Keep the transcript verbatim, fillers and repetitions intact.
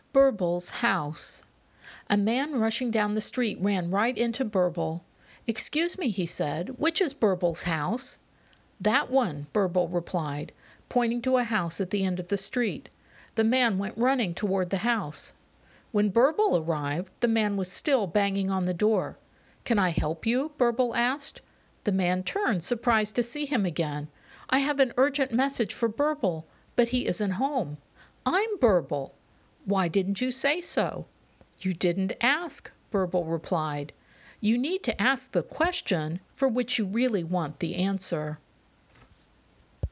Burbal's house. A man rushing down the street ran right into Burble. "Excuse me," he said, "which is Burbal's house?" "That one," Burble replied, pointing to a house at the end of the street. The man went running toward the house. When Burble arrived, the man was still banging on the door. "Can I help you?" Burble asked. The man turned, surprised to see him again. "I have an urgent message for Burble, but he isn't home." "I'm Burble." "Why didn't you say so?" "You didn't ask," Burble replied. "You need to ask the question for which you really want the answer."